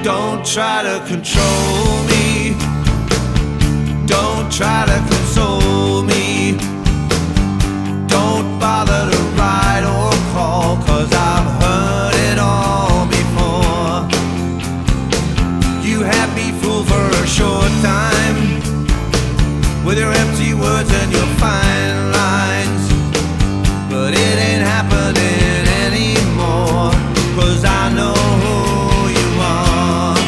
Don't try to control me. Don't try to console me. Don't bother to write or call, 'cause I've heard it all before. You had me fooled for a short time with your empty words and your fine lines, but it ain't happening anymore, 'cause I know who you are.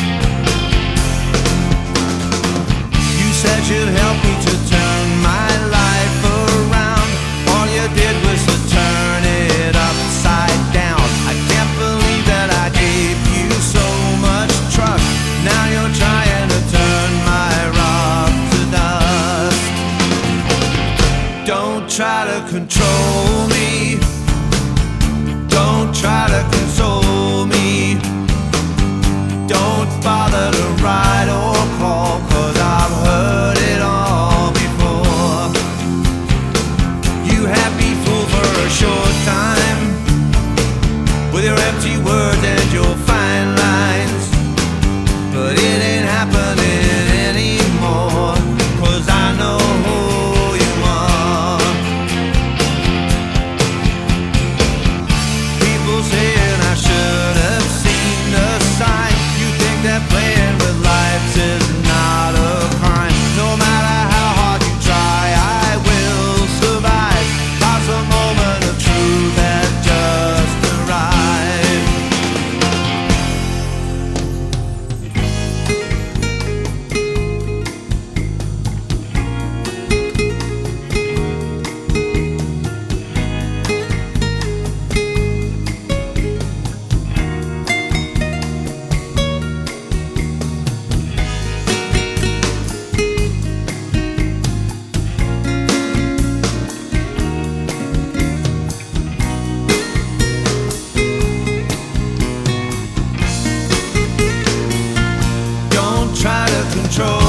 You said you'd help me to turn my life around. All you did was to turn it upside down. I can't believe that I gave you so much trust. Now you're trying to turn my rock to dust. Don't try to control me. Don't try to console me. Don't bother to write or call, 'cause I've heard it all before. You had me fooled for a short time with your empty words and your fine lines, but it ain't happening anymore, 'cause I know who you are. People saying I should have seen the sign. You think that playing with life is not a crime. No matter how hard you try, I will survive. Lost a moment of truth that just arrived. Don't try to control